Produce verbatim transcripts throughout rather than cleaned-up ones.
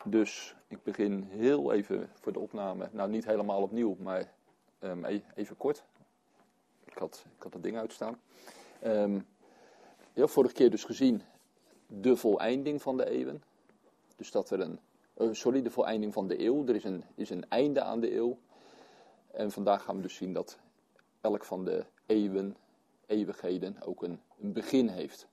Dus ik begin heel even voor de opname, nou niet helemaal opnieuw, maar um, even kort. Ik had, ik had het ding uitstaan. Um, ja, vorige keer dus gezien de voleinding van de eeuwen. Dus dat er een, uh, sorry, de voleinding van de eeuw. Er is een, is een einde aan de eeuw. En vandaag gaan we dus zien dat elk van de eeuwen, eeuwigheden ook een, een begin heeft.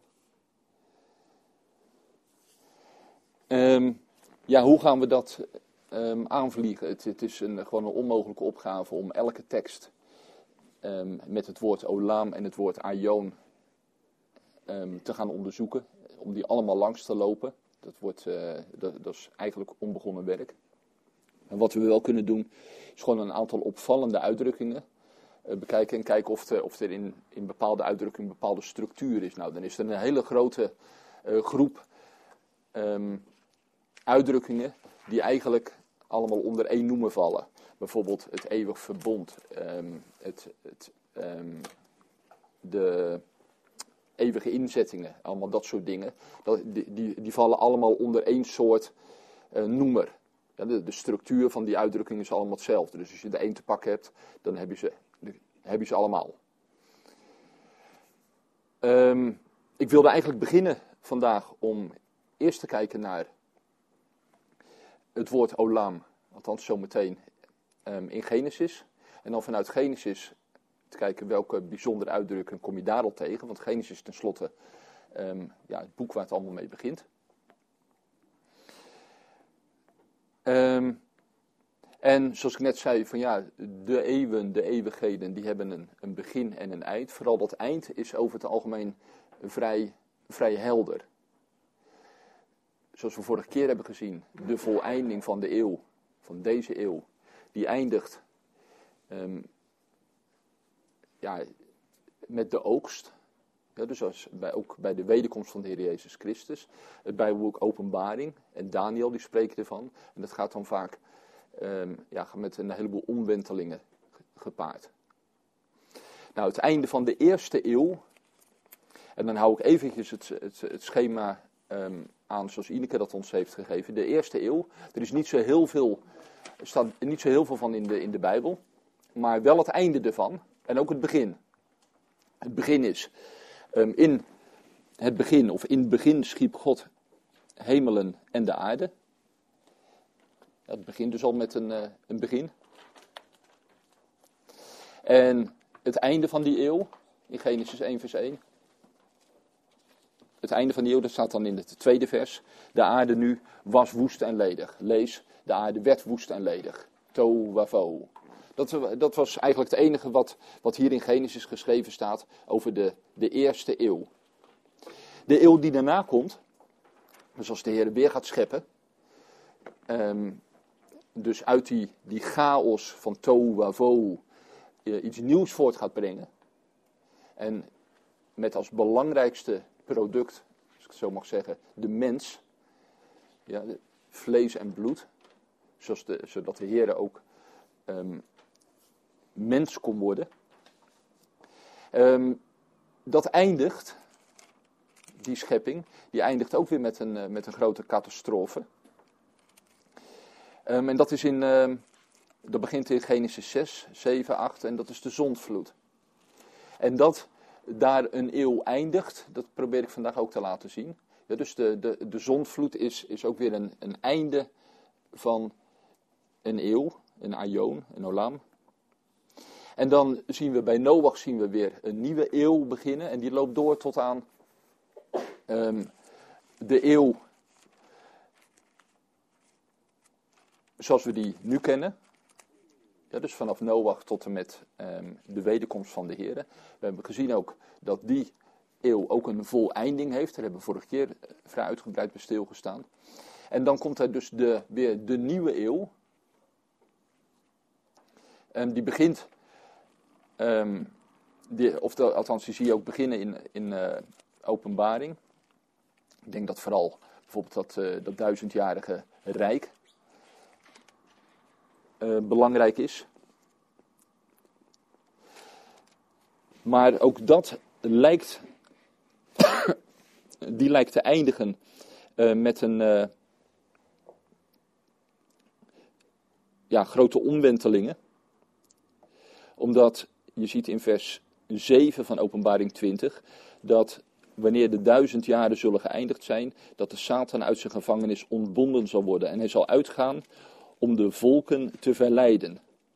Um, ja, hoe gaan we dat um, aanvliegen? Het, het is een, gewoon een onmogelijke opgave om elke tekst um, met het woord olam en het woord aion um, te gaan onderzoeken. Om die allemaal langs te lopen. Dat, wordt, uh, dat, dat is eigenlijk onbegonnen werk. En wat we wel kunnen doen, is gewoon een aantal opvallende uitdrukkingen uh, bekijken. En kijken of, de, of er in, in bepaalde uitdrukkingen een bepaalde structuur is. Nou, dan is er een hele grote uh, groep um, uitdrukkingen die eigenlijk allemaal onder één noemer vallen. Bijvoorbeeld het eeuwig verbond, um, het, het, um, de eeuwige inzettingen, allemaal dat soort dingen. Dat, die, die, die vallen allemaal onder één soort uh, noemer. Ja, de, de structuur van die uitdrukking is allemaal hetzelfde. Dus als je er één te pakken hebt, dan heb je ze, heb je ze allemaal. Um, ik wilde eigenlijk beginnen vandaag om eerst te kijken naar het woord olam, althans zometeen um, in Genesis. En dan vanuit Genesis te kijken welke bijzondere uitdrukking kom je daar al tegen. Want Genesis is tenslotte um, ja, het boek waar het allemaal mee begint. Um, en zoals ik net zei, van ja, de eeuwen, de eeuwigheden, die hebben een, een begin en een eind. Vooral dat eind is over het algemeen vrij, vrij helder. Zoals we vorige keer hebben gezien, de voleinding van de eeuw, van deze eeuw, die eindigt um, ja, met de oogst. Ja, dus als bij, ook bij de wederkomst van de Heer Jezus Christus. Het Bijbelboek Openbaring en Daniel die spreekt ervan. En dat gaat dan vaak um, ja, met een heleboel omwentelingen gepaard. Nou, het einde van de eerste eeuw. En dan hou ik eventjes het, het, het schema um, aan zoals Ineke dat ons heeft gegeven. De eerste eeuw. Er is niet zo heel veel, er staat niet zo heel veel van in de, in de Bijbel. Maar wel het einde ervan. En ook het begin. Het begin is, um, in het begin, of in het begin schiep God hemelen en de aarde. Het begint dus al met een, uh, een begin. En het einde van die eeuw, in Genesis één vers één. Het einde van die eeuw, dat staat dan in het tweede vers. De aarde nu was woest en ledig. Lees, de aarde werd woest en ledig. Tohu wavohu. Dat, dat was eigenlijk het enige wat, wat hier in Genesis geschreven staat over de, de eerste eeuw. De eeuw die daarna komt, dus als de Heer weer gaat scheppen, um, dus uit die, die chaos van tohu wavohu uh, iets nieuws voort gaat brengen. En met als belangrijkste product, als ik het zo mag zeggen, de mens, ja, de vlees en bloed, zoals de, zodat de Heer ook um, mens kon worden. Um, dat eindigt, die schepping, die eindigt ook weer met een, uh, met een grote catastrofe. Um, en dat is in, uh, dat begint in Genesis zes, zeven, acht en dat is de zondvloed. En dat daar een eeuw eindigt, dat probeer ik vandaag ook te laten zien. Ja, dus de, de, de zondvloed is, is ook weer een, een einde van een eeuw, een aion, een olam. En dan zien we bij Noach zien we weer een nieuwe eeuw beginnen. En die loopt door tot aan um, de eeuw zoals we die nu kennen. Ja, dus vanaf Noach tot en met um, de wederkomst van de Heer. We hebben gezien ook dat die eeuw ook een voleinding heeft. Daar hebben we vorige keer vrij uitgebreid bij stilgestaan. En dan komt er dus de, weer de nieuwe eeuw. Um, die begint... Um, die, of de, althans, die zie je ook beginnen in, in uh, Openbaring. Ik denk dat vooral bijvoorbeeld dat, uh, dat duizendjarige rijk uh, belangrijk is. Maar ook dat lijkt, die lijkt te eindigen uh, met een, uh, ja, grote omwentelingen. Omdat je ziet in vers zeven van Openbaring twintig dat wanneer de duizend jaren zullen geëindigd zijn, dat de Satan uit zijn gevangenis ontbonden zal worden. En hij zal uitgaan om de volken te verleiden.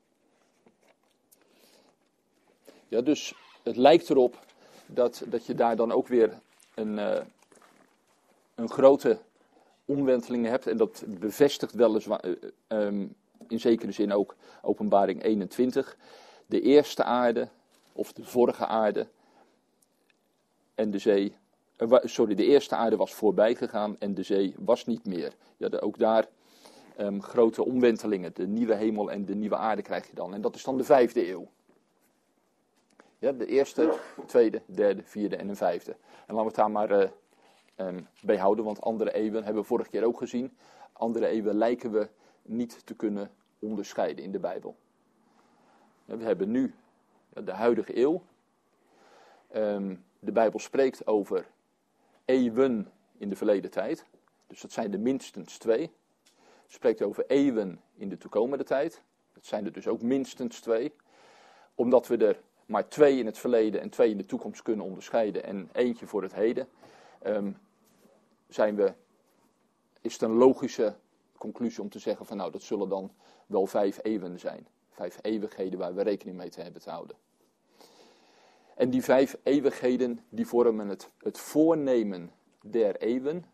Ja, dus het lijkt erop dat, dat je daar dan ook weer een, uh, een grote omwenteling hebt. En dat bevestigt weliswaar uh, um, in zekere zin ook Openbaring eenentwintig. De eerste aarde, of de vorige aarde, en de zee, uh, sorry, de eerste aarde was voorbij gegaan en de zee was niet meer. Ja, de, ook daar um, grote omwentelingen, de nieuwe hemel en de nieuwe aarde krijg je dan. En dat is dan de vijfde eeuw. Ja, de eerste, tweede, derde, vierde en een vijfde. En laten we het daar maar uh, um, bij houden, want andere eeuwen hebben we vorige keer ook gezien. Andere eeuwen lijken we niet te kunnen onderscheiden in de Bijbel. Ja, we hebben nu ja, de huidige eeuw. Um, de Bijbel spreekt over eeuwen in de verleden tijd. Dus dat zijn er minstens twee. Het spreekt over eeuwen in de toekomende tijd. Dat zijn er dus ook minstens twee. Omdat we er maar twee in het verleden en twee in de toekomst kunnen onderscheiden en eentje voor het heden, um, zijn we, is het een logische conclusie om te zeggen van nou, dat zullen dan wel vijf eeuwen zijn. Vijf eeuwigheden waar we rekening mee te hebben te houden. En die vijf eeuwigheden, die vormen het, het voornemen der eeuwen.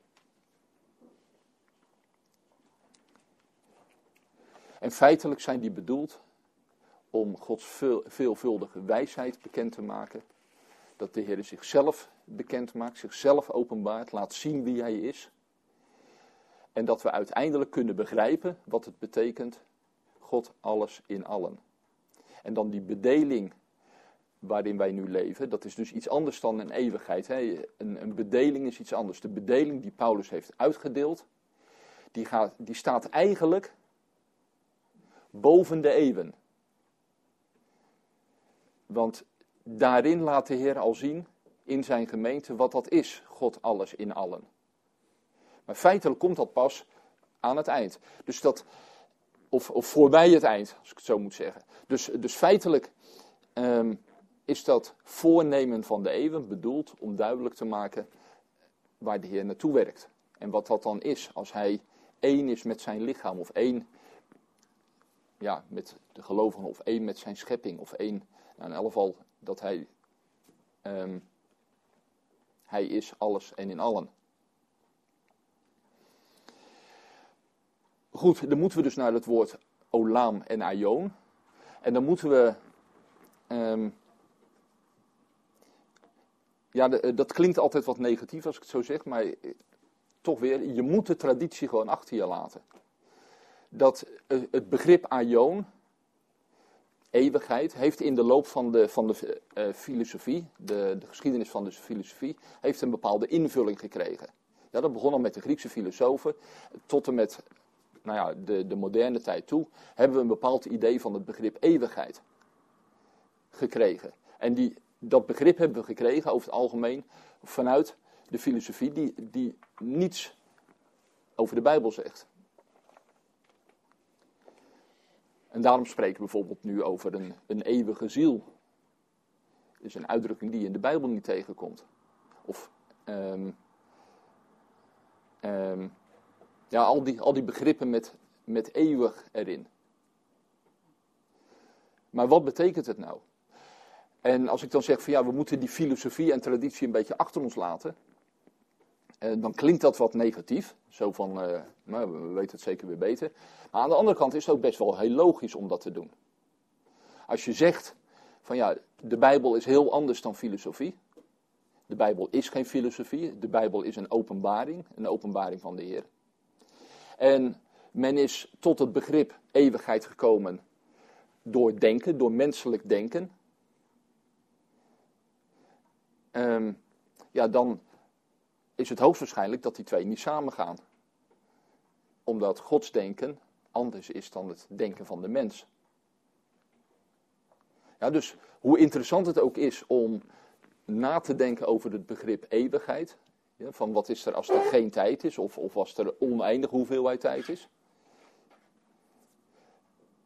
En feitelijk zijn die bedoeld om Gods veel, veelvuldige wijsheid bekend te maken. Dat de Heer zichzelf bekend maakt, zichzelf openbaart, laat zien wie Hij is. En dat we uiteindelijk kunnen begrijpen wat het betekent, God alles in allen. En dan die bedeling waarin wij nu leven, dat is dus iets anders dan een eeuwigheid. Hè? Een, een bedeling is iets anders. De bedeling die Paulus heeft uitgedeeld, die, gaat, die staat eigenlijk boven de eeuwen. Want daarin laat de Heer al zien in zijn gemeente wat dat is, God alles in allen. Maar feitelijk komt dat pas aan het eind. Dus dat, of, of voorbij het eind, als ik het zo moet zeggen. Dus, dus feitelijk um, is dat voornemen van de eeuwen bedoeld om duidelijk te maken waar de Heer naartoe werkt. En wat dat dan is als Hij één is met zijn lichaam of één ja, met de gelovigen of één met zijn schepping of één. Nou, in elk geval dat hij, um, hij is alles en in allen. Goed, dan moeten we dus naar het woord Olam en Aion. En dan moeten we, um, ja, de, dat klinkt altijd wat negatief als ik het zo zeg, maar toch weer, je moet de traditie gewoon achter je laten. Dat uh, het begrip Aion, eeuwigheid, heeft in de loop van de, van de uh, filosofie, de, de geschiedenis van de filosofie, heeft een bepaalde invulling gekregen. Ja, dat begon al met de Griekse filosofen, tot en met nou ja, de, de moderne tijd toe, hebben we een bepaald idee van het begrip eeuwigheid gekregen. En die, dat begrip hebben we gekregen over het algemeen vanuit de filosofie die, die niets over de Bijbel zegt. En daarom spreken we bijvoorbeeld nu over een, een eeuwige ziel. Dat is een uitdrukking die je in de Bijbel niet tegenkomt. Of um, um, ja, al die, al die begrippen met, met eeuwig erin. Maar wat betekent het nou? En als ik dan zeg van ja, we moeten die filosofie en traditie een beetje achter ons laten. Uh, dan klinkt dat wat negatief. Zo van, uh, nou, we weten het zeker weer beter. Maar aan de andere kant is het ook best wel heel logisch om dat te doen. Als je zegt van ja, de Bijbel is heel anders dan filosofie. De Bijbel is geen filosofie. De Bijbel is een openbaring. Een openbaring van de Heer. En men is tot het begrip eeuwigheid gekomen door denken, door menselijk denken. Um, ja, dan is het hoogstwaarschijnlijk dat die twee niet samengaan. Omdat Gods denken anders is dan het denken van de mens. Ja, dus hoe interessant het ook is om na te denken over het begrip eeuwigheid. Ja, van wat is er als er geen tijd is of, of als er oneindig hoeveelheid tijd is.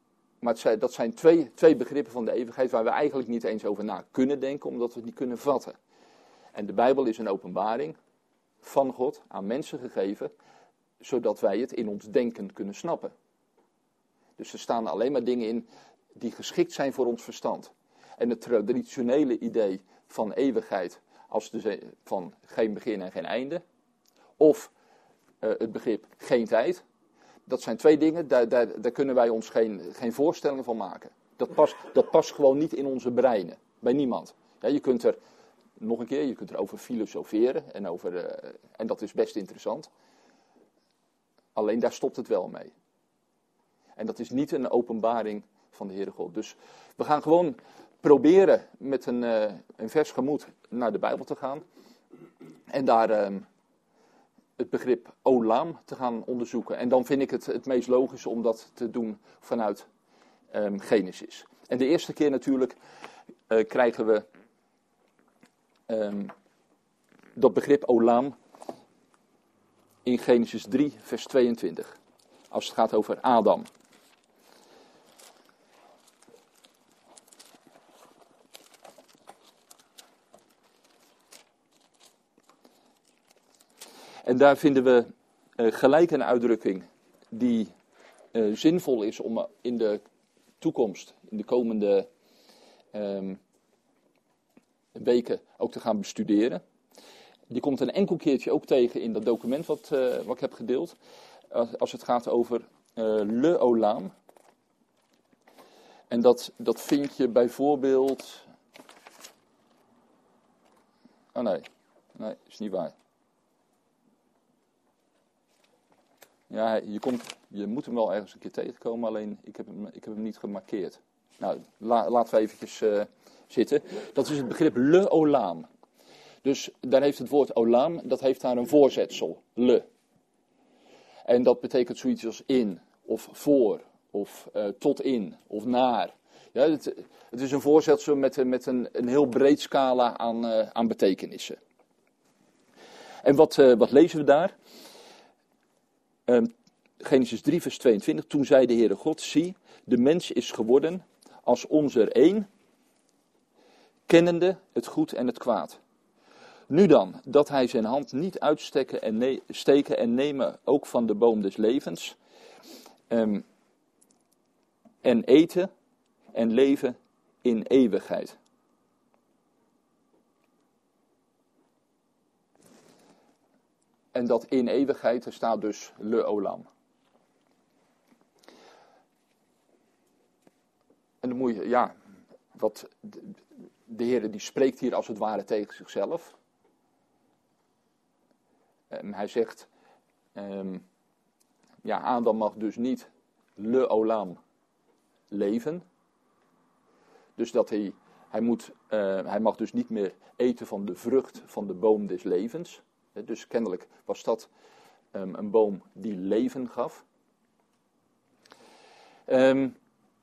Maar het zijn, dat zijn twee, twee begrippen van de eeuwigheid waar we eigenlijk niet eens over na kunnen denken, omdat we het niet kunnen vatten. En de Bijbel is een openbaring van God aan mensen gegeven, zodat wij het in ons denken kunnen snappen. Dus er staan alleen maar dingen in die geschikt zijn voor ons verstand. En het traditionele idee van eeuwigheid als de, van geen begin en geen einde, of uh, het begrip geen tijd, dat zijn twee dingen, daar, daar, daar kunnen wij ons geen, geen voorstellingen van maken. Dat past, dat past gewoon niet in onze breinen, bij niemand. Ja, je kunt er, nog een keer, je kunt er over filosoferen en, over, uh, en dat is best interessant. Alleen daar stopt het wel mee. En dat is niet een openbaring van de Heere God. Dus we gaan gewoon proberen met een, uh, een vers gemoed naar de Bijbel te gaan. En daar uh, het begrip olam te gaan onderzoeken. En dan vind ik het het meest logisch om dat te doen vanuit um, Genesis. En de eerste keer natuurlijk uh, krijgen we um, dat begrip olam in Genesis drie vers tweeëntwintig. Als het gaat over Adam. En daar vinden we uh, gelijk een uitdrukking die uh, zinvol is om in de toekomst, in de komende um, weken ook te gaan bestuderen. Die komt een enkel keertje ook tegen in dat document wat, uh, wat ik heb gedeeld. Als, als het gaat over uh, le olam. En dat, dat vind je bijvoorbeeld... Oh nee, nee, is niet waar. Ja, je, komt, je moet hem wel ergens een keer tegenkomen, alleen ik heb hem, ik heb hem niet gemarkeerd. Nou, la, laten we eventjes uh, zitten. Dat is het begrip le olam. Dus daar heeft het woord olam, dat heeft daar een voorzetsel, le. En dat betekent zoiets als in, of voor, of uh, tot in, of naar. Ja, het, het is een voorzetsel met, met een, een heel breed scala aan, uh, aan betekenissen. En wat, uh, wat lezen we daar? Um, Genesis drie vers tweeëntwintig. Toen zei de Heere God, zie, de mens is geworden als ons er één, kennende het goed en het kwaad. Nu dan, dat hij zijn hand niet uitsteken en, ne- steken en nemen ook van de boom des levens. Um, en eten en leven in eeuwigheid. En dat in eeuwigheid, er staat dus le olam. En dan moet je, ja, wat de, de Heer die spreekt hier als het ware tegen zichzelf. Um, hij zegt, um, ja, Adam mag dus niet le olam leven. Dus dat hij, hij, moet, uh, hij mag dus niet meer eten van de vrucht van de boom des levens. Dus kennelijk was dat um, een boom die leven gaf. Um,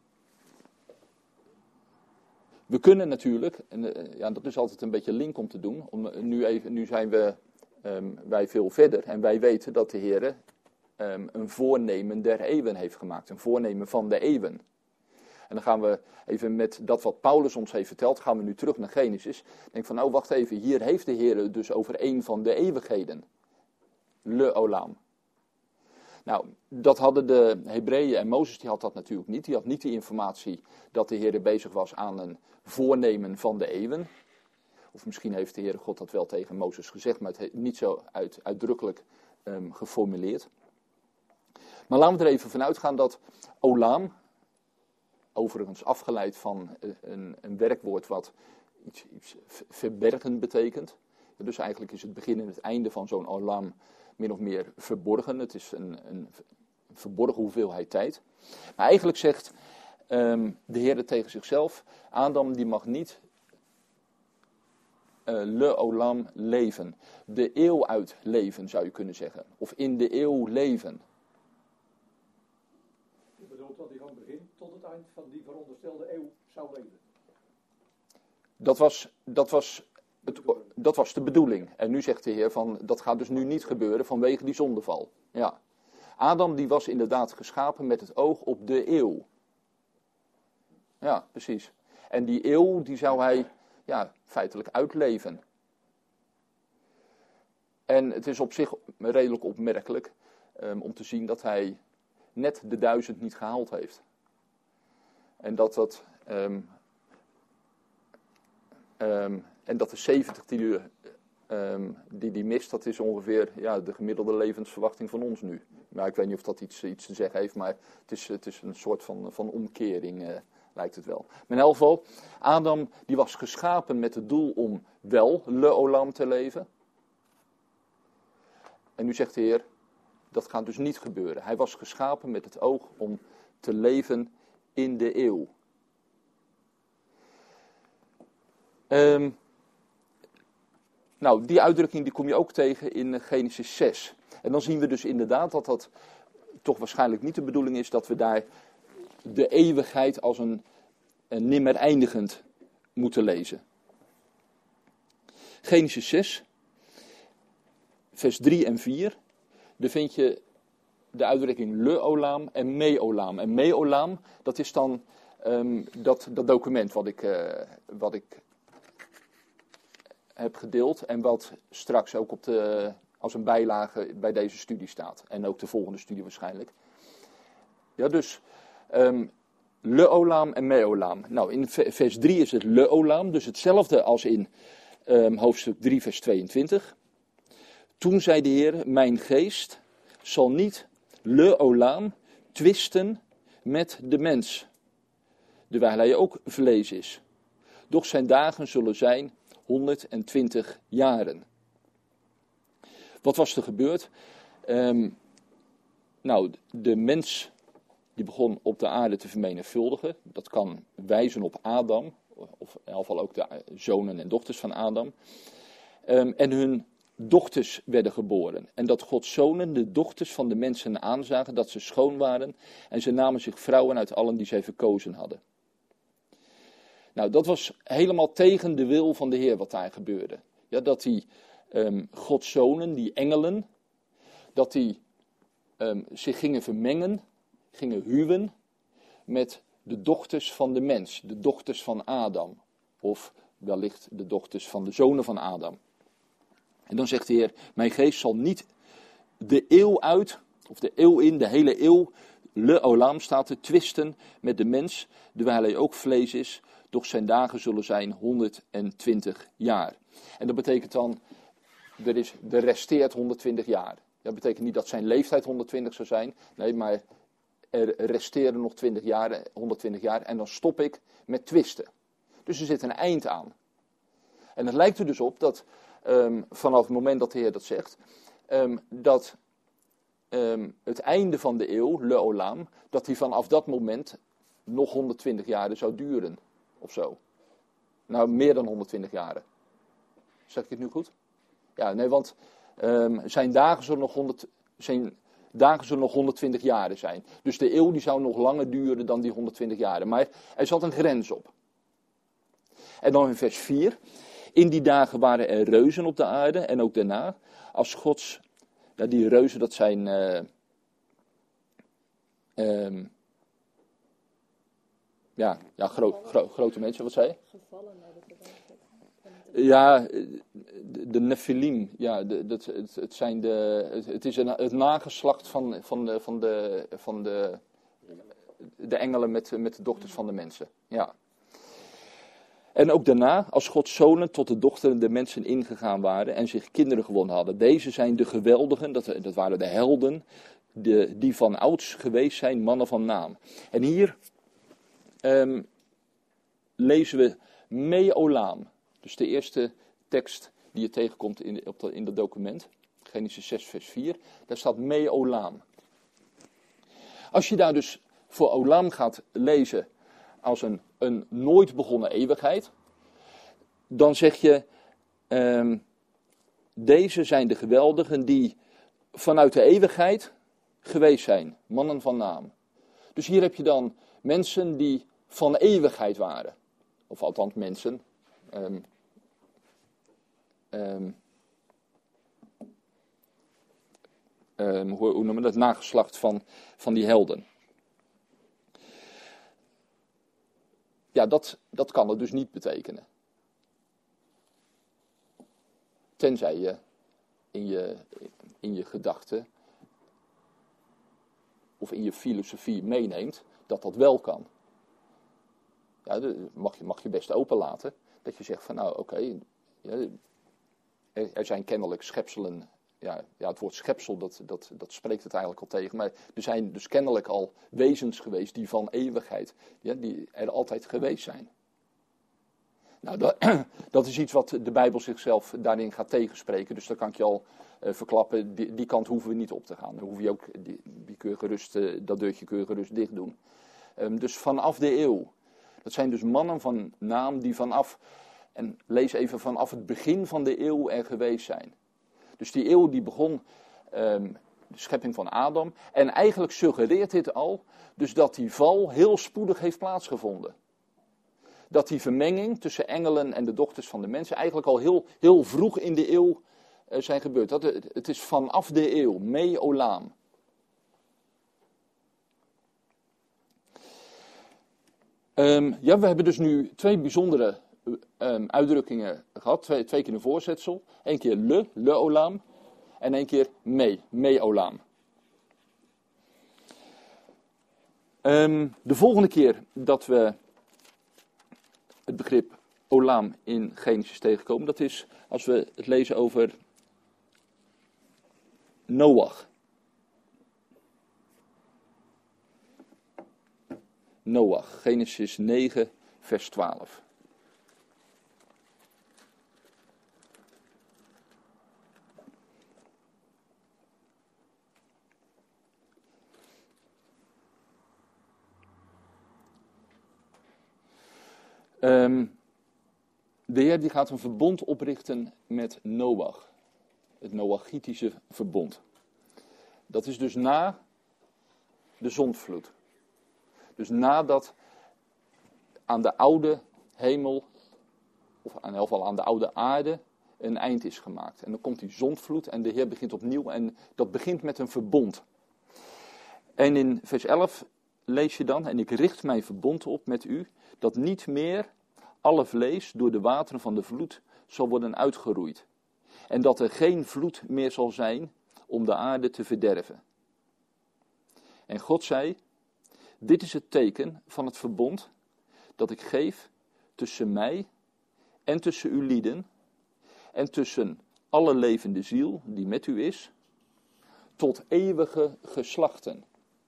we kunnen natuurlijk, en uh, ja, dat is altijd een beetje link om te doen. Om, uh, nu, even, nu zijn we, um, wij veel verder en wij weten dat de Heer um, een voornemen der eeuwen heeft gemaakt. Een voornemen van de eeuwen. En dan gaan we even met dat wat Paulus ons heeft verteld, gaan we nu terug naar Genesis. Denk van, nou wacht even, hier heeft de Heer het dus over een van de eeuwigheden. Le olam. Nou, dat hadden de Hebreeën en Mozes, die had dat natuurlijk niet. Die had niet de informatie dat de Heer bezig was aan een voornemen van de eeuwen. Of misschien heeft de Heere God dat wel tegen Mozes gezegd, maar het heeft niet zo uit, uitdrukkelijk um, geformuleerd. Maar laten we er even vanuit gaan dat olam, overigens afgeleid van een, een werkwoord wat iets, iets verbergen betekent. Dus eigenlijk is het begin en het einde van zo'n olam min of meer verborgen. Het is een, een verborgen hoeveelheid tijd. Maar eigenlijk zegt um, de Heer tegen zichzelf, Adam die mag niet uh, le olam leven. De eeuw uit leven zou je kunnen zeggen. Of in de eeuw leven. Je bedoelt dat hij van begin tot het eind van die veronderstelde eeuw zou leven? Dat was, dat was, het, dat was de bedoeling. En nu zegt de Heer van, dat gaat dus nu niet gebeuren vanwege die zondeval. Ja. Adam die was inderdaad geschapen met het oog op de eeuw. Ja, precies. En die eeuw, die zou hij ja, feitelijk uitleven. En het is op zich redelijk opmerkelijk um, om te zien dat hij net de duizend niet gehaald heeft. En dat dat... Um, um, en dat de zeventig die hij um, die, die mist, dat is ongeveer ja, de gemiddelde levensverwachting van ons nu. Maar ik weet niet of dat iets, iets te zeggen heeft, maar het is, het is een soort van, van omkering, uh, lijkt het wel. Maar in elk geval, Adam die was geschapen met het doel om wel leolam te leven. En nu zegt de Heer, dat gaat dus niet gebeuren. Hij was geschapen met het oog om te leven in de eeuw. Um, nou, die uitdrukking die kom je ook tegen in Genesis zes. En dan zien we dus inderdaad dat dat toch waarschijnlijk niet de bedoeling is dat we daar de eeuwigheid als een, een nimmer eindigend moeten lezen. Genesis zes, vers drie en vier, daar vind je de uitdrukking leolam en meolam. En meolam, dat is dan um, dat, dat document wat ik, uh, wat ik heb gedeeld en wat straks ook op de, als een bijlage bij deze studie staat. En ook de volgende studie waarschijnlijk. Ja, dus um, leolam en meolam. Nou, in vers drie is het leolam, dus hetzelfde als in um, hoofdstuk drie, vers tweeëntwintig. Toen zei de Heer, mijn geest zal niet leolam twisten met de mens, terwijl hij ook vlees is. Doch zijn dagen zullen zijn honderdtwintig jaren. Wat was er gebeurd? Um, nou, de mens die begon op de aarde te vermenigvuldigen. Dat kan wijzen op Adam, of in elk geval ook de zonen en dochters van Adam. Um, en hun dochters werden geboren. En dat Gods zonen de dochters van de mensen aanzagen dat ze schoon waren. En ze namen zich vrouwen uit allen die zij verkozen hadden. Nou, dat was helemaal tegen de wil van de Heer wat daar gebeurde. Ja, dat die um, Gods zonen, die engelen, dat die um, zich gingen vermengen, gingen huwen met de dochters van de mens, de dochters van Adam. Of wellicht de dochters van de zonen van Adam. En dan zegt de Heer, mijn geest zal niet de eeuw uit, of de eeuw in, de hele eeuw, leolam staat te twisten met de mens, terwijl hij ook vlees is, doch zijn dagen zullen zijn honderdtwintig jaar. En dat betekent dan, er, is, er resteert honderdtwintig jaar. Dat betekent niet dat zijn leeftijd honderdtwintig zou zijn, nee, maar er resteren nog twintig jaar, honderdtwintig jaar en dan stop ik met twisten. Dus er zit een eind aan. En het lijkt er dus op dat um, vanaf het moment dat de Heer dat zegt, um, dat um, het einde van de eeuw, leolam, dat die vanaf dat moment nog honderdtwintig jaar zou duren. Of zo. Nou, meer dan honderdtwintig jaren. Zeg ik het nu goed? Ja, nee, want um, zijn dagen zullen nog honderd, zijn dagen zullen nog honderdtwintig jaren zijn. Dus de eeuw die zou nog langer duren dan die honderdtwintig jaren. Maar er zat een grens op. En dan in vers vier. In die dagen waren er reuzen op de aarde en ook daarna. Als Gods, ja, die reuzen dat zijn Uh, um, Ja, ja gro- gro- grote mensen, wat zei je? Gevallen. Ja, de, de Nephilim, ja, de, de, het, het, zijn de, het, het is een, het nageslacht van, van, de, van, de, van de, de engelen met, met de dochters van de mensen. Ja. En ook daarna, als Gods zonen tot de dochteren der mensen ingegaan waren en zich kinderen gewonnen hadden. Deze zijn de geweldigen, dat, dat waren de helden, de, die van ouds geweest zijn, mannen van naam. En hier Um, lezen we meolam. Dus de eerste tekst die je tegenkomt in, op de, in dat document. Genesis zes vers vier. Daar staat meolam. Als je daar dus voor olam gaat lezen als een, een nooit begonnen eeuwigheid. Dan zeg je, um, deze zijn de geweldigen die vanuit de eeuwigheid geweest zijn. Mannen van naam. Dus hier heb je dan mensen die van eeuwigheid waren. Of althans mensen. Um, um, um, hoe, hoe noemen we dat? Nageslacht van, van die helden. ja, dat, dat kan het dus niet betekenen. Tenzij je in je, in je gedachten of in je filosofie meeneemt dat dat wel kan. Ja, dat mag je, mag je best openlaten. Dat je zegt van nou oké, okay, ja, er, er zijn kennelijk schepselen. Ja, ja, het woord schepsel, dat, dat, dat spreekt het eigenlijk al tegen. Maar er zijn dus kennelijk al wezens geweest die van eeuwigheid, ja, die er altijd geweest zijn. Nou, dat, dat is iets wat de Bijbel zichzelf daarin gaat tegenspreken. Dus dan kan ik je al uh, verklappen, die, die kant hoeven we niet op te gaan. Dan hoef je ook, die, die kun je gerust, uh, dat deurtje kun je gerust dicht doen. Um, dus vanaf de eeuw. Dat zijn dus mannen van naam die vanaf, en lees even vanaf het begin van de eeuw er geweest zijn. Dus die eeuw die begon, um, de schepping van Adam. En eigenlijk suggereert dit al, dus dat die val heel spoedig heeft plaatsgevonden. Dat die vermenging tussen engelen en de dochters van de mensen eigenlijk al heel, heel vroeg in de eeuw uh, zijn gebeurd. Dat, het is vanaf de eeuw, me olam. Um, ja, we hebben dus nu twee bijzondere um, uitdrukkingen gehad. Twee, twee keer een voorzetsel. Eén keer le, le olam. En één keer me, me olam. Um, de volgende keer dat we het begrip olam in Genesis tegenkomen, dat is als we het lezen over Noach. Noach, Genesis negen, vers twaalf. Um, de Heer die gaat een verbond oprichten met Noach. Het Noachitische verbond. Dat is dus na de zondvloed. Dus nadat aan de oude hemel, of in elk geval aan de oude aarde, een eind is gemaakt. En dan komt die zondvloed en de Heer begint opnieuw en dat begint met een verbond. En in vers elf lees je dan, en ik richt mijn verbond op met u, dat niet meer alle vlees door de wateren van de vloed zal worden uitgeroeid. En dat er geen vloed meer zal zijn om de aarde te verderven. En God zei, dit is het teken van het verbond dat ik geef tussen mij en tussen uw lieden en tussen alle levende ziel die met u is, tot eeuwige geslachten.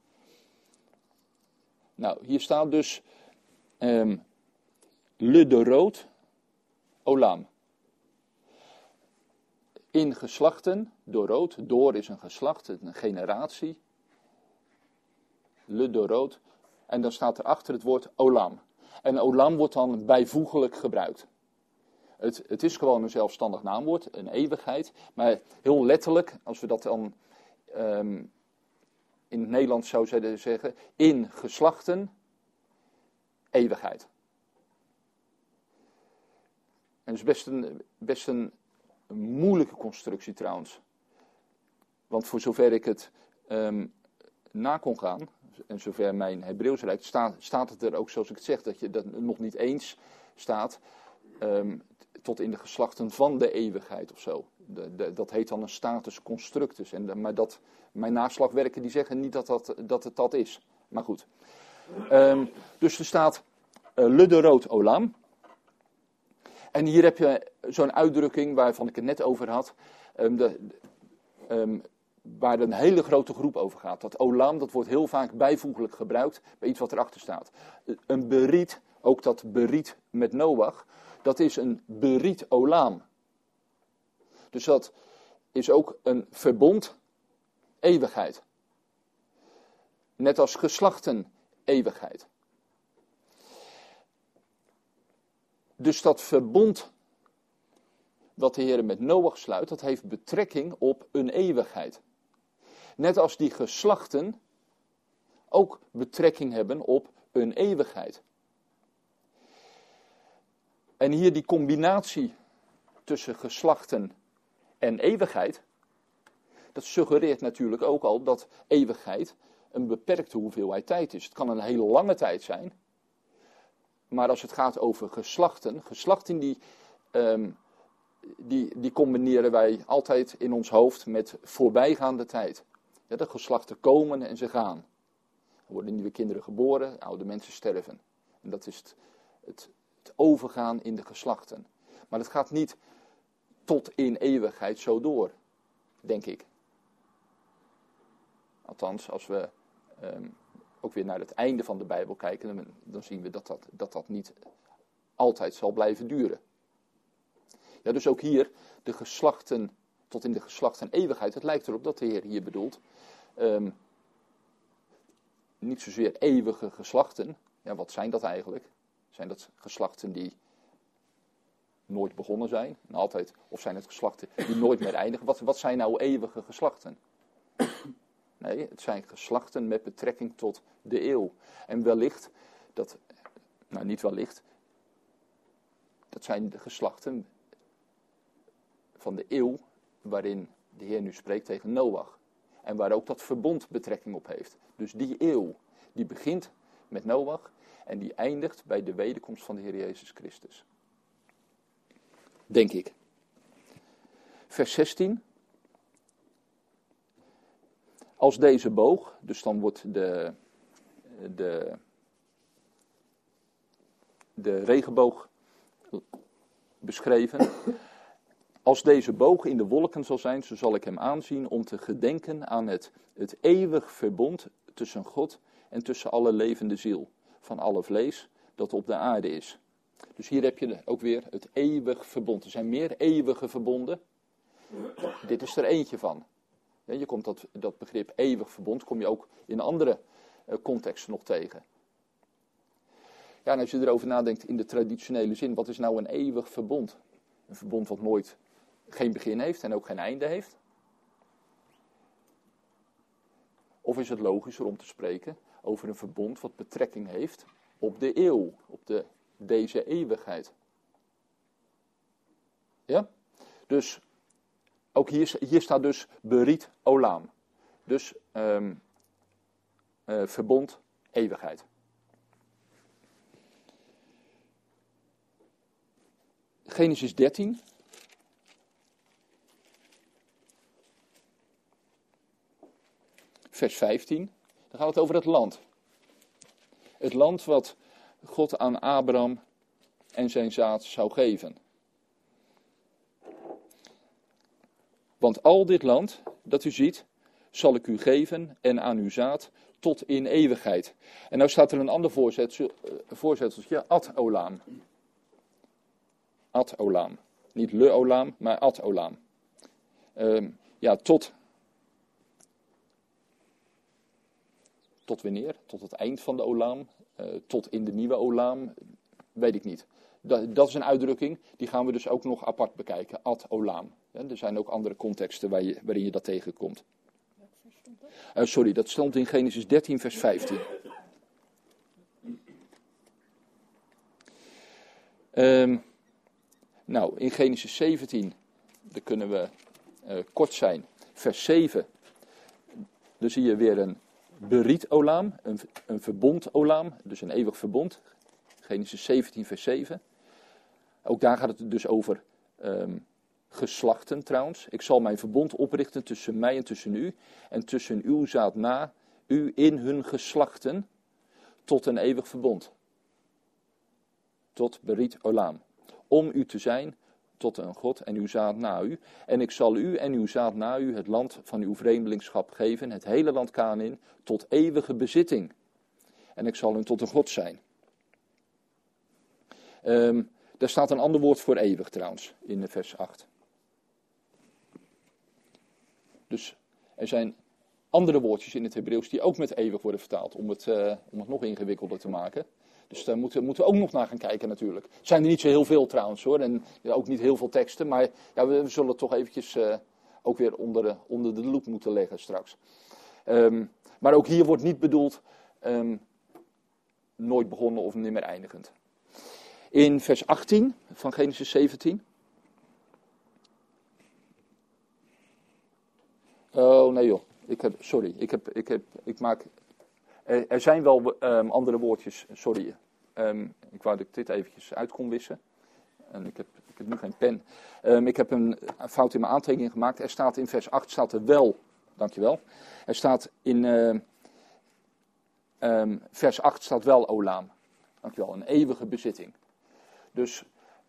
Nou, hier staat dus um, le dorot olam. In geslachten, dorot, door is een geslacht, een generatie. Le dorot. En dan staat er achter het woord olam. En olam wordt dan bijvoeglijk gebruikt. Het, het is gewoon een zelfstandig naamwoord, een eeuwigheid. Maar heel letterlijk, als we dat dan um, in het Nederlands zouden zeggen, in geslachten, eeuwigheid. En dat is best een, best een, een moeilijke constructie trouwens. Want voor zover ik het um, na kon gaan, en zover mijn Hebreeuws reikt, staat, staat het er ook zoals ik het zeg, dat je dat nog niet eens staat, um, tot in de geslachten van de eeuwigheid of zo. De, de, dat heet dan een status constructus. En de, maar dat, mijn naslagwerken die zeggen niet dat, dat, dat het dat is. Maar goed. Um, dus er staat uh, le dorot olam. En hier heb je zo'n uitdrukking waarvan ik het net over had. Um, de, um, waar een hele grote groep over gaat. Dat olam, dat wordt heel vaak bijvoeglijk gebruikt bij iets wat erachter staat. Een beriet, ook dat beriet met Noach, dat is een beriet olam. Dus dat is ook een verbond eeuwigheid. Net als geslachten eeuwigheid. Dus dat verbond wat de Heer met Noach sluit, dat heeft betrekking op een eeuwigheid. Net als die geslachten ook betrekking hebben op een eeuwigheid. En hier die combinatie tussen geslachten en eeuwigheid, dat suggereert natuurlijk ook al dat eeuwigheid een beperkte hoeveelheid tijd is. Het kan een hele lange tijd zijn, maar als het gaat over geslachten, geslachten die, um, die, die combineren wij altijd in ons hoofd met voorbijgaande tijd. Ja, de geslachten komen en ze gaan. Er worden nieuwe kinderen geboren, oude mensen sterven. En dat is het, het, het overgaan in de geslachten. Maar het gaat niet tot in eeuwigheid zo door, denk ik. Althans, als we um, ook weer naar het einde van de Bijbel kijken, dan, dan zien we dat dat, dat dat niet altijd zal blijven duren. Ja, dus ook hier, de geslachten, tot in de geslachten eeuwigheid. Het lijkt erop dat de Heer hier bedoelt, um, niet zozeer eeuwige geslachten. Ja, wat zijn dat eigenlijk? Zijn dat geslachten die nooit begonnen zijn? En altijd, of zijn het geslachten die nooit meer eindigen? Wat, wat zijn nou eeuwige geslachten? Nee, het zijn geslachten met betrekking tot de eeuw. En wellicht, dat, nou niet wellicht, dat zijn de geslachten van de eeuw waarin de Heer nu spreekt tegen Noach. En waar ook dat verbond betrekking op heeft. Dus die eeuw, die begint met Noach en die eindigt bij de wederkomst van de Heer Jezus Christus. Denk ik. Vers zestien. Als deze boog, dus dan wordt de, de, de regenboog beschreven. Als deze boog in de wolken zal zijn, zo zal ik hem aanzien om te gedenken aan het, het eeuwig verbond tussen God en tussen alle levende ziel, van alle vlees dat op de aarde is. Dus hier heb je ook weer het eeuwig verbond. Er zijn meer eeuwige verbonden. Dit is er eentje van. Ja, je komt dat, dat begrip eeuwig verbond, kom je ook in andere uh, contexten nog tegen. Ja, en als je erover nadenkt in de traditionele zin, wat is nou een eeuwig verbond? Een verbond wat nooit geen begin heeft en ook geen einde heeft? Of is het logischer om te spreken over een verbond wat betrekking heeft op de eeuw, op de, deze eeuwigheid? Ja? Dus ook hier, hier staat dus berit olam. Dus um, uh, verbond, eeuwigheid. Genesis dertien. Vers vijftien. Dan gaat het over het land. Het land wat God aan Abraham en zijn zaad zou geven. Want al dit land dat u ziet, zal ik u geven en aan uw zaad tot in eeuwigheid. En nou staat er een ander voorzetsel, voorzetseltje, ad olam. Ad olam. Niet le olam, maar ad olam. Uh, ja, tot. Tot wanneer? Tot het eind van de olam. Uh, tot in de nieuwe olam. Weet ik niet. Dat, dat is een uitdrukking, die gaan we dus ook nog apart bekijken. Ad olam. Ja, er zijn ook andere contexten waar je, waarin je dat tegenkomt. Uh, sorry, dat stond in Genesis dertien, vers vijftien. Um, nou, in Genesis zeventien, daar kunnen we uh, kort zijn. Vers zeven, daar zie je weer een berit olam, een, een verbond olam, dus een eeuwig verbond. Genesis zeventien, vers zeven. Ook daar gaat het dus over um, geslachten trouwens. Ik zal mijn verbond oprichten tussen mij en tussen u. En tussen uw zaad na u in hun geslachten. Tot een eeuwig verbond. Tot berit olam. Om u te zijn tot een God en uw zaad na u. En ik zal u en uw zaad na u het land van uw vreemdelingschap geven. Het hele land Kanaan tot eeuwige bezitting. En ik zal hun tot een God zijn. Um, daar staat een ander woord voor eeuwig trouwens, in vers acht. Dus er zijn andere woordjes in het Hebreeuws die ook met eeuwig worden vertaald, om het, uh, om het nog ingewikkelder te maken. Dus daar moeten, moeten we ook nog naar gaan kijken natuurlijk. Er zijn er niet zo heel veel trouwens hoor, en ook niet heel veel teksten, maar ja, we, we zullen het toch eventjes uh, ook weer onder de, onder de loep moeten leggen straks. Um, maar ook hier wordt niet bedoeld um, nooit begonnen of niet meer eindigend. In vers achttien van Genesis zeventien. Oh nee joh, ik heb, sorry, ik heb, ik heb, ik maak, er, er zijn wel um, andere woordjes, sorry. Um, ik wou dat ik dit eventjes uit kon wissen. En ik heb, ik heb nu geen pen. Um, ik heb een, een fout in mijn aantekening gemaakt. Er staat in vers acht, staat er wel, dankjewel. Er staat in uh, um, vers acht staat wel Olam. Dankjewel, een eeuwige bezitting. Dus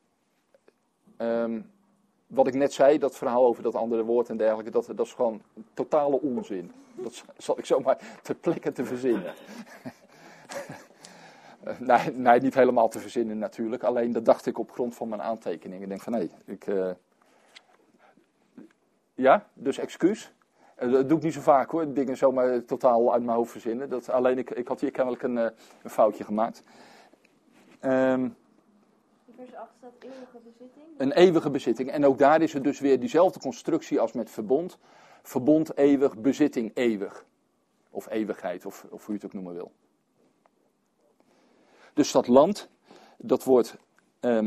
um, wat ik net zei, dat verhaal over dat andere woord en dergelijke, dat, dat is gewoon totale onzin. Dat zal ik zomaar ter plekke te verzinnen. nee, nee, niet helemaal te verzinnen natuurlijk. Alleen dat dacht ik op grond van mijn aantekeningen. Ik denk van nee, ik... Uh... Ja, dus excuus. Uh, dat doe ik niet zo vaak hoor, dingen zomaar totaal uit mijn hoofd verzinnen. Dat, alleen ik, ik had hier kennelijk een, uh, een foutje gemaakt. Um, Vers acht staat eeuwige bezitting. Een eeuwige bezitting. En ook daar is het dus weer diezelfde constructie als met verbond. Verbond eeuwig, bezitting eeuwig. Of eeuwigheid, of, of hoe je het ook noemen wil. Dus dat land, dat wordt um,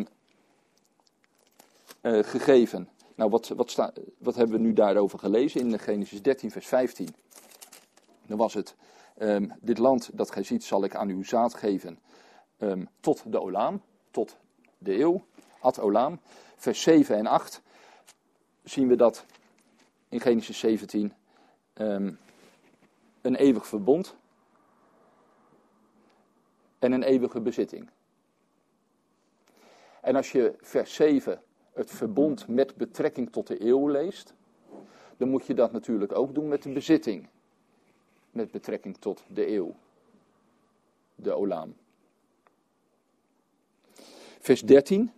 uh, gegeven. Nou, wat, wat, sta, wat hebben we nu daarover gelezen in Genesis dertien, vers vijftien? Dan was het, um, dit land dat gij ziet zal ik aan uw zaad geven um, tot de Olam, tot de eeuw, ad Olam. Vers zeven en acht zien we dat in Genesis zeventien um, een eeuwig verbond en een eeuwige bezitting. En als je vers zeven, het verbond met betrekking tot de eeuw leest, dan moet je dat natuurlijk ook doen met de bezitting. Met betrekking tot de eeuw. De Olam. Vers dertien.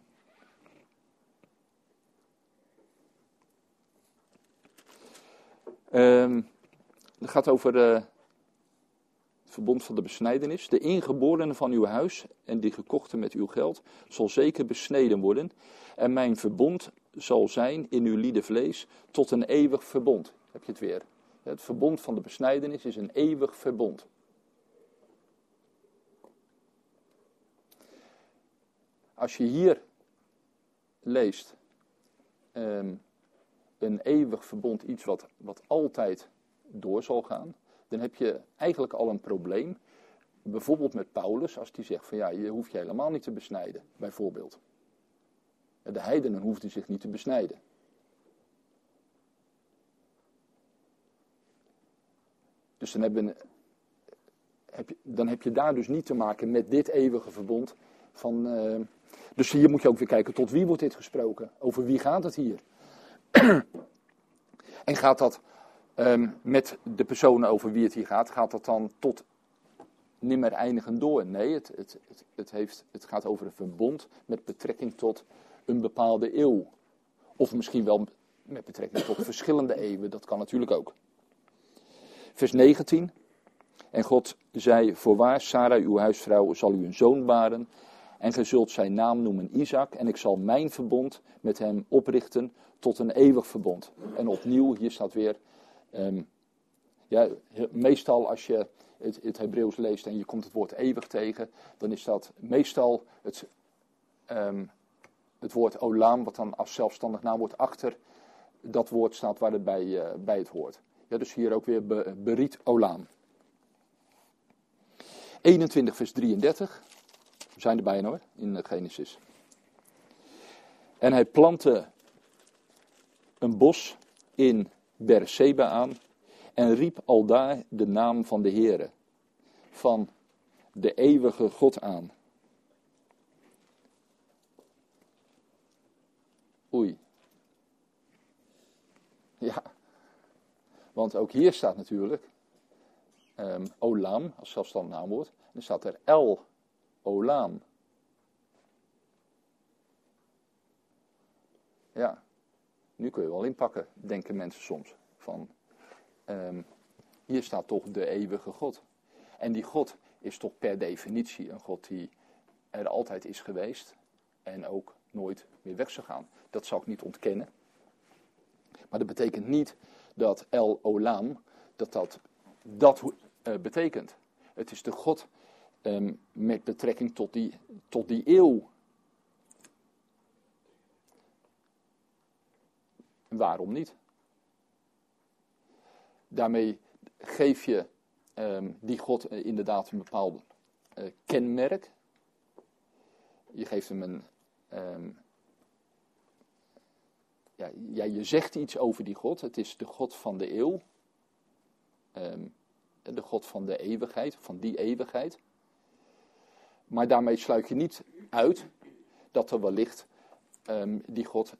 Um, het gaat over uh, het verbond van de besnijdenis. De ingeborene van uw huis en die gekochte met uw geld zal zeker besneden worden. En mijn verbond zal zijn in uw lieden vlees tot een eeuwig verbond. Heb je het weer. Het verbond van de besnijdenis is een eeuwig verbond. Als je hier leest um, een eeuwig verbond, iets wat, wat altijd door zal gaan, dan heb je eigenlijk al een probleem. Bijvoorbeeld met Paulus, als die zegt van ja, je hoeft je helemaal niet te besnijden, bijvoorbeeld. De heidenen hoefden zich niet te besnijden. Dus dan, hebben, heb je, dan heb je daar dus niet te maken met dit eeuwige verbond. Van, uh, dus hier moet je ook weer kijken, tot wie wordt dit gesproken? Over wie gaat het hier? En gaat dat um, met de personen over wie het hier gaat, gaat dat dan tot nimmer eindigen door? Nee, het, het, het, het, heeft, het gaat over een verbond met betrekking tot een bepaalde eeuw. Of misschien wel met betrekking tot verschillende eeuwen, dat kan natuurlijk ook. Vers negentien. En God zei, voorwaar, Sarah, uw huisvrouw, zal u een zoon baren. En gij zult zijn naam noemen Isaac. En ik zal mijn verbond met hem oprichten tot een eeuwig verbond. En opnieuw, hier staat weer, um, ja, meestal als je het, het Hebreeuws leest en je komt het woord eeuwig tegen, dan is dat meestal het, um, het woord olam, wat dan als zelfstandig naamwoord achter dat woord staat waar het bij, uh, bij het hoort. Ja, dus hier ook weer be, berit olam. eenentwintig vers drieëndertig. We zijn er bijna hoor, in Genesis. En hij plantte een bos in Berseba aan en riep aldaar de naam van de Heere, van de eeuwige God aan. Oei. Ja. Want ook hier staat natuurlijk um, Olam als zelfstandig naamwoord. Dan staat er El Olam. Ja, nu kun je wel inpakken, denken mensen soms. Van, um, hier staat toch de eeuwige God. En die God is toch per definitie een God die er altijd is geweest. En ook nooit meer weg zou gaan. Dat zal ik niet ontkennen. Maar dat betekent niet dat El Olam, dat dat, dat uh, betekent. Het is de God um, met betrekking tot die, tot die eeuw. Waarom niet? Daarmee geef je um, die God uh, inderdaad een bepaald uh, kenmerk. je geeft hem een... Um, ja, ja, je zegt iets over die God. Het is de God van de eeuw. Um, de God van de eeuwigheid, van die eeuwigheid. Maar daarmee sluit je niet uit dat er wellicht um, die God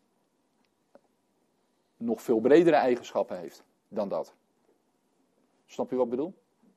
nog veel bredere eigenschappen heeft dan dat. Snap je wat ik bedoel?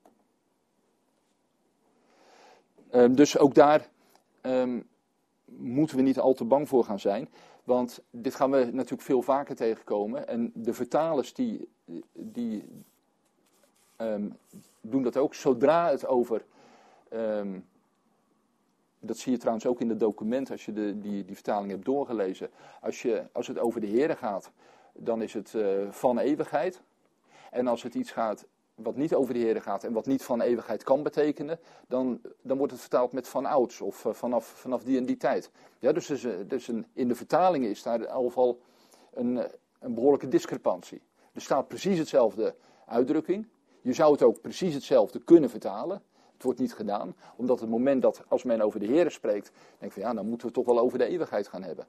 Um, dus ook daar um, moeten we niet al te bang voor gaan zijn. Want dit gaan we natuurlijk veel vaker tegenkomen. En de vertalers die, die um, doen dat ook. Zodra het over... Um, dat zie je trouwens ook in het document als je de, die, die vertaling hebt doorgelezen. Als, je, als het over de Here gaat, dan is het uh, van eeuwigheid. En als het iets gaat wat niet over de Here gaat en wat niet van eeuwigheid kan betekenen, dan, dan wordt het vertaald met van ouds of uh, vanaf, vanaf die en die tijd. Ja, dus dus, dus een, in de vertalingen is daar in ieder geval een, een behoorlijke discrepantie. Er staat precies hetzelfde uitdrukking. Je zou het ook precies hetzelfde kunnen vertalen. Het wordt niet gedaan, omdat het moment dat als men over de Here spreekt, denk ik van ja, dan moeten we het toch wel over de eeuwigheid gaan hebben.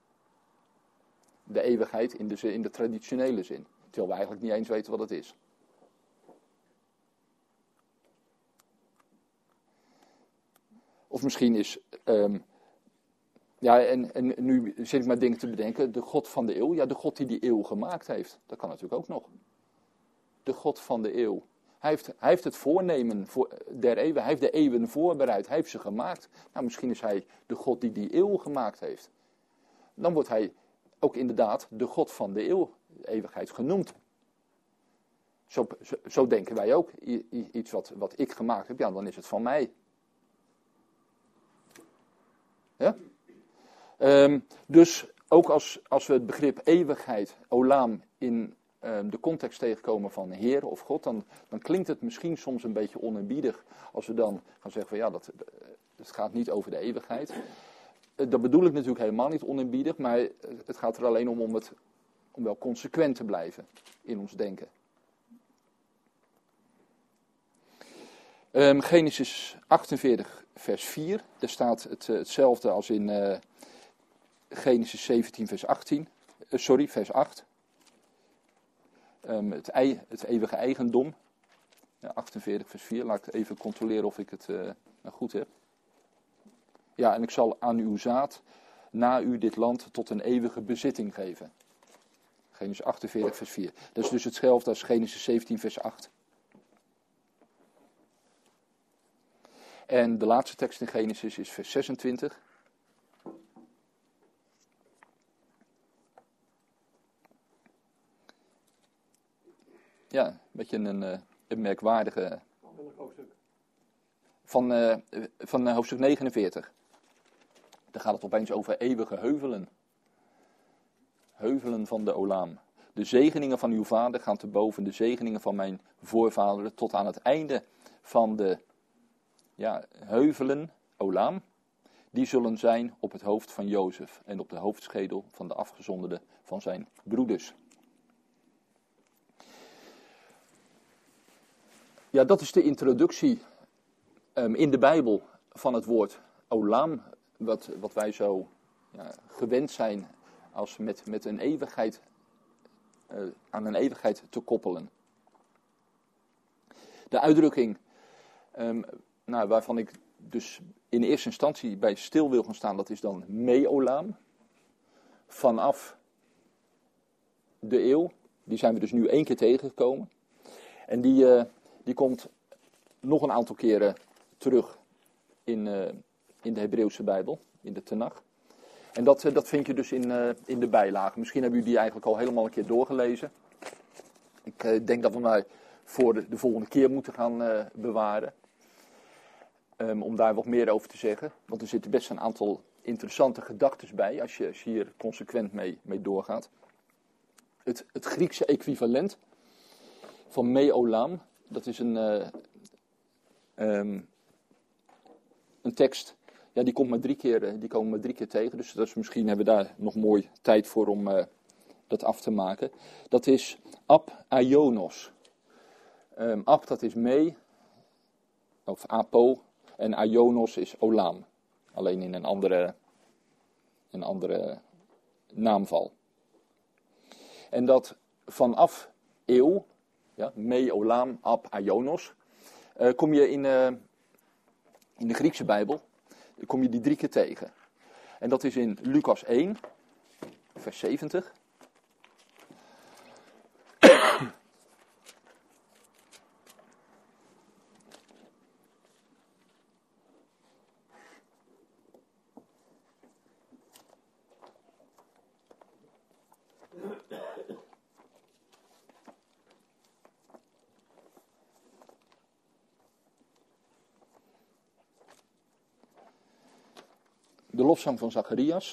De eeuwigheid in de, in de traditionele zin. Terwijl we eigenlijk niet eens weten wat het is. Of misschien is, um, ja en, en nu zit ik maar dingen te bedenken, de God van de eeuw. Ja, de God die die eeuw gemaakt heeft. Dat kan natuurlijk ook nog. De God van de eeuw. Hij heeft, hij heeft het voornemen voor, der eeuwen, hij heeft de eeuwen voorbereid, hij heeft ze gemaakt. Nou, misschien is hij de God die die eeuw gemaakt heeft. Dan wordt hij ook inderdaad de God van de eeuw, de eeuwigheid, genoemd. Zo, zo, zo denken wij ook. I, i, iets wat, wat ik gemaakt heb, ja, dan is het van mij. Ja? Um, dus ook als, als we het begrip eeuwigheid, olam, in um, de context tegenkomen van Heer of God, dan, dan klinkt het misschien soms een beetje oneerbiedig als we dan gaan zeggen van ja, dat, het gaat niet over de eeuwigheid. Dat bedoel ik natuurlijk helemaal niet oneerbiedig, maar het gaat er alleen om om, het, om wel consequent te blijven in ons denken. Um, Genesis achtenveertig vers vier, daar staat het, uh, hetzelfde als in uh, Genesis zeventien vers achttien, uh, sorry, vers acht. Um, het, ei, het eeuwige eigendom, ja, achtenveertig vers vier, laat ik even controleren of ik het uh, nou goed heb. Ja, en ik zal aan uw zaad na u dit land tot een eeuwige bezitting geven. Genesis achtenveertig vers vier. Dat is dus hetzelfde als Genesis zeventien vers acht. En de laatste tekst in Genesis is vers zesentwintig. Ja, een beetje een, een merkwaardige... Van welk hoofdstuk? Van, uh, van uh, hoofdstuk negenenveertig. Daar gaat het opeens over eeuwige heuvelen. Heuvelen van de Olam. De zegeningen van uw vader gaan te boven de zegeningen van mijn voorvaderen tot aan het einde van de ja, heuvelen, Olam. Die zullen zijn op het hoofd van Jozef en op de hoofdschedel van de afgezonderde van zijn broeders. Ja, dat is de introductie um, in de Bijbel van het woord Olam. Wat, wat wij zo ja, gewend zijn als met, met een eeuwigheid, uh, aan een eeuwigheid te koppelen. De uitdrukking um, nou, waarvan ik dus in eerste instantie bij stil wil gaan staan, dat is dan me-olam. Vanaf de eeuw, die zijn we dus nu één keer tegengekomen. En die, uh, die komt nog een aantal keren terug in... Uh, in de Hebreeuwse Bijbel, in de Tenach. En dat, dat vind je dus in, uh, in de bijlagen. Misschien hebben jullie die eigenlijk al helemaal een keer doorgelezen. Ik uh, denk dat we maar voor de, de volgende keer moeten gaan uh, bewaren. Um, om daar wat meer over te zeggen. Want er zitten best een aantal interessante gedachten bij, als je, als je hier consequent mee, mee doorgaat. Het, het Griekse equivalent van me-olam, dat is een, uh, um, een tekst... Ja, die, komt maar drie keer, die komen maar drie keer tegen. Dus dat is, misschien hebben we daar nog mooi tijd voor om uh, dat af te maken. Dat is ap aionos. Um, ap, dat is mee. Of apo. En aionos is olam. alleen in een andere, een andere naamval. En dat vanaf eeuw, ja, me olam ab aionos, uh, kom je in, uh, in de Griekse Bijbel, kom je die drie keer tegen. En dat is in Lucas één, vers zeventig. De lofzang van Zacharias.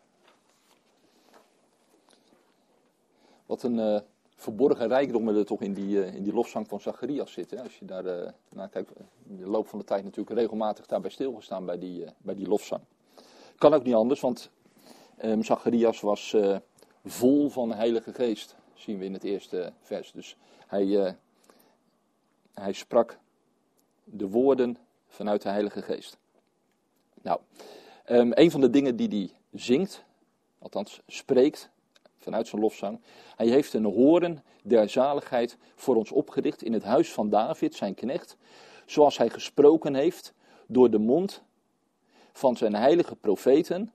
Wat een uh, verborgen rijkdom er toch in die, uh, in die lofzang van Zacharias zit. Hè? Als je daar uh, naar kijkt, in de loop van de tijd natuurlijk regelmatig daarbij stilgestaan bij die, uh, bij die lofzang. Kan ook niet anders, want um, Zacharias was uh, vol van de Heilige Geest. Zien we in het eerste vers. Dus hij, uh, hij sprak de woorden vanuit de Heilige Geest. Nou... Um, een van de dingen die hij zingt, althans spreekt vanuit zijn lofzang. Hij heeft een horen der zaligheid voor ons opgericht in het huis van David, zijn knecht. Zoals hij gesproken heeft door de mond van zijn heilige profeten.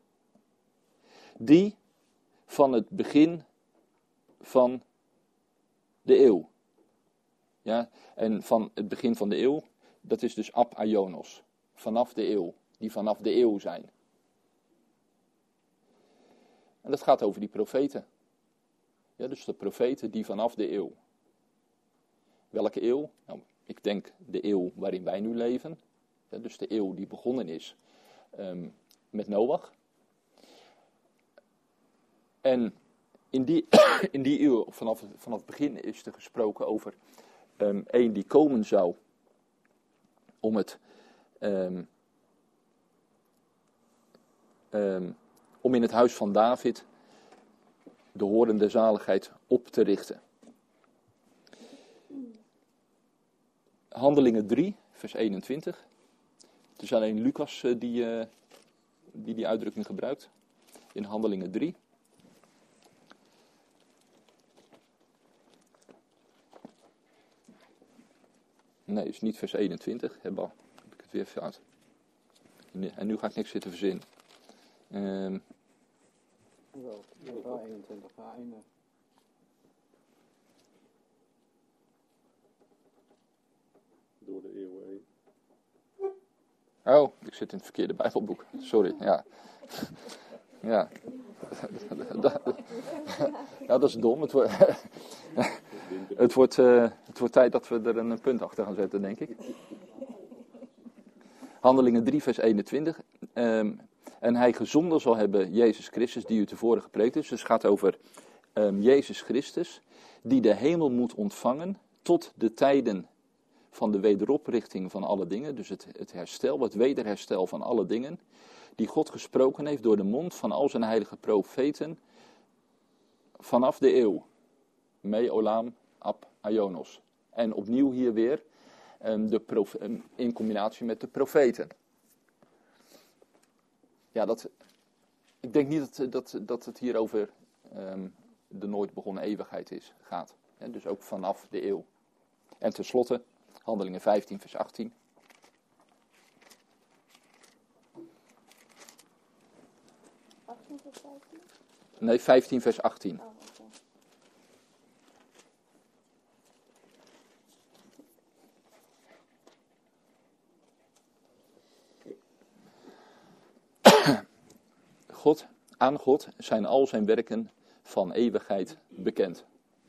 Die van het begin van de eeuw. Ja, en van het begin van de eeuw, dat is dus ab aionos, vanaf de eeuw. Die vanaf de eeuw zijn. En dat gaat over die profeten. Ja, dus de profeten die vanaf de eeuw. Welke eeuw? Nou, ik denk de eeuw waarin wij nu leven. Ja, dus de eeuw die begonnen is um, met Noach. En in die, in die eeuw, vanaf, vanaf het begin is er gesproken over um, een die komen zou om het... Um, Um, om in het huis van David de horende zaligheid op te richten. Handelingen drie, vers eenentwintig. Het is alleen Lucas uh, die, uh, die die uitdrukking gebruikt. In Handelingen drie. Nee, het is niet vers eenentwintig. Heb, al, heb ik het weer fout. En nu ga ik niks zitten verzinnen. Um, Wel, eenentwintig, één. Door de eeuwen heen. Oh, ik zit in het verkeerde Bijbelboek. Sorry, ja. Ja. Ja, dat is dom. Het wordt, het wordt, uh, het wordt tijd dat we er een punt achter gaan zetten, denk ik. Handelingen drie, vers eenentwintig. Um, En hij gezonden zal hebben Jezus Christus, die u tevoren gepreekt is. Dus het gaat over um, Jezus Christus, die de hemel moet ontvangen tot de tijden van de wederoprichting van alle dingen. Dus het, het herstel, het wederherstel van alle dingen. Die God gesproken heeft door de mond van al zijn heilige profeten vanaf de eeuw. Me olam ab aionos. En opnieuw hier weer um, de profe- um, in combinatie met de profeten. Ja, dat, ik denk niet dat, dat, dat het hier over um, de nooit begonnen eeuwigheid is, gaat. He, dus ook vanaf de eeuw. En tenslotte, Handelingen vijftien, vers achttien. achttien vers vijftien? Nee, vijftien, vers achttien. Oh, oké. God, aan God zijn al zijn werken van eeuwigheid bekend.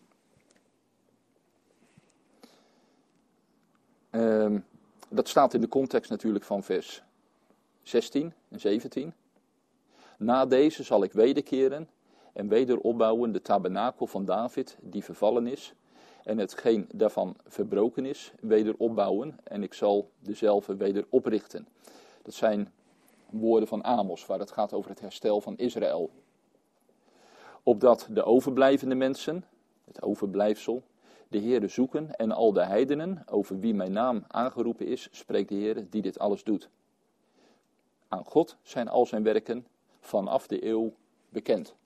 Um, dat staat in de context natuurlijk van vers zestien en zeventien. Na deze zal ik wederkeren en weder opbouwen de tabernakel van David die vervallen is en hetgeen daarvan verbroken is, weder opbouwen en ik zal dezelfde weder oprichten. Dat zijn woorden van Amos, waar het gaat over het herstel van Israël. Opdat de overblijvende mensen, het overblijfsel, de Heere zoeken en al de heidenen, over wie mijn naam aangeroepen is, spreekt de Heere die dit alles doet. Aan God zijn al zijn werken vanaf de eeuw bekend.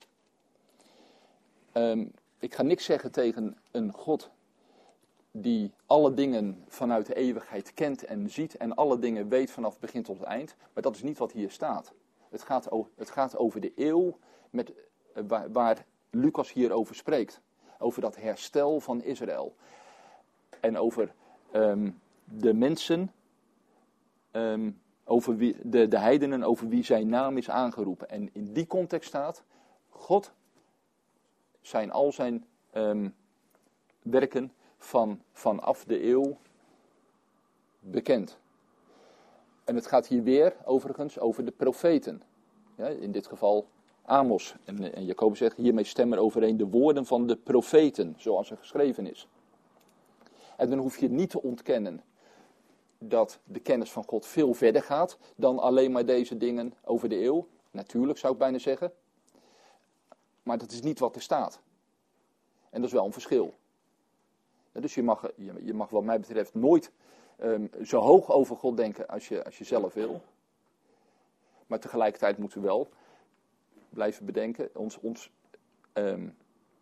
Um, ik ga niks zeggen tegen een God die alle dingen vanuit de eeuwigheid kent en ziet en alle dingen weet vanaf het begin tot het eind. Maar dat is niet wat hier staat. Het gaat over, het gaat over de eeuw met, waar, waar Lucas hier over spreekt. Over dat herstel van Israël. En over um, de mensen, um, over wie, de, de heidenen over wie zijn naam is aangeroepen. En in die context staat, God zijn al zijn um, werken van, vanaf de eeuw bekend. En het gaat hier weer overigens over de profeten. Ja, in dit geval Amos. En, en Jacobus zegt, hiermee stemmen overeen de woorden van de profeten, zoals er geschreven is. En dan hoef je niet te ontkennen dat de kennis van God veel verder gaat dan alleen maar deze dingen over de eeuw. Natuurlijk zou ik bijna zeggen. Maar dat is niet wat er staat. En dat is wel een verschil. Dus je mag, je mag wat mij betreft nooit um, zo hoog over God denken als je, als je zelf wil. Maar tegelijkertijd moeten we wel blijven bedenken, ons, ons um,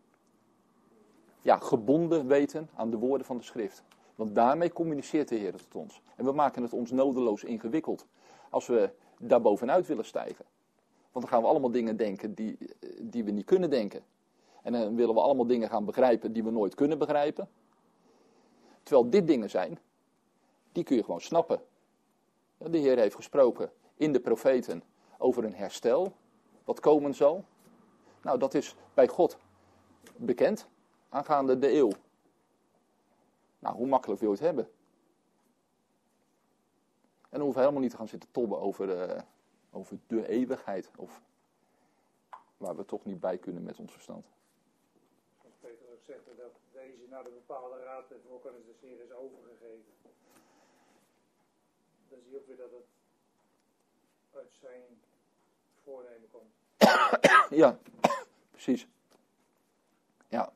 ja, gebonden weten aan de woorden van de schrift. Want daarmee communiceert de Heer tot ons. En we maken het ons nodeloos ingewikkeld als we daar bovenuit willen stijgen. Want dan gaan we allemaal dingen denken die, die we niet kunnen denken. En dan willen we allemaal dingen gaan begrijpen die we nooit kunnen begrijpen. Terwijl dit dingen zijn, die kun je gewoon snappen. De Heer heeft gesproken in de profeten over een herstel, wat komen zal. Nou, dat is bij God bekend, aangaande de eeuw. Nou, hoe makkelijk wil je het hebben? En dan hoeven we helemaal niet te gaan zitten tobben over, uh, over de eeuwigheid. Of waar we toch niet bij kunnen met ons verstand. Zoals Peter ook zegt, dat deze naar de bepaalde raad en voorkennis des Heer is overgegeven. Dan zie je ook weer dat het uit zijn voornemen komt. Ja, precies. Ja.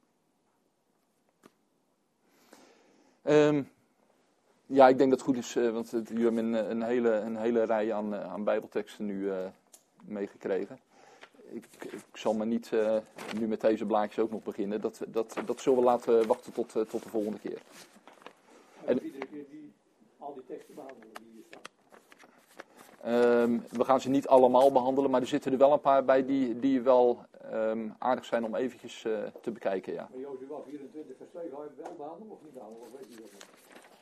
Um, ja, ik denk dat het goed is, uh, want uh, jullie hebben een, een, hele, een hele rij aan, uh, aan bijbelteksten nu uh, meegekregen. Ik, ik zal maar niet uh, nu met deze blaadjes ook nog beginnen. Dat, dat, dat zullen we laten wachten tot, uh, tot de volgende keer. En iedere keer die, al die teksten behandelen die hier staan. Um, we gaan ze niet allemaal behandelen, maar er zitten er wel een paar bij die, die wel um, aardig zijn om eventjes uh, te bekijken, ja. Maar Jozua vierentwintig vers twee, ga je het wel behandelen of niet behandelen? Of weet je dat niet?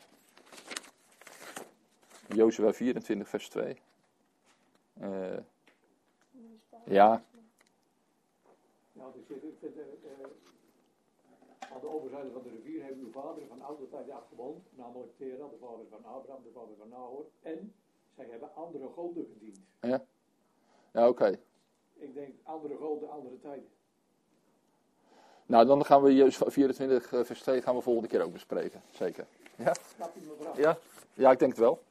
Jozua vierentwintig vers twee. Uh, ja. Ja, want ik zit, ik zit uh, uh, aan de overzijde van de rivier heeft uw vader van oude tijd afgebonden, namelijk Tera, de vader van Abraham, de vader van Nahor, en zij hebben andere goden gediend. Ja, ja oké. Okay. Ik denk andere goden, andere tijden. Nou, dan gaan we Jozua vierentwintig vers twee gaan we volgende keer ook bespreken, zeker. Ja? Snap je mevrouw? Ja? Ja, ik denk het wel.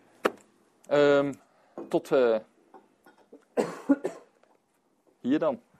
Okay. Um, tot uh, hier dan.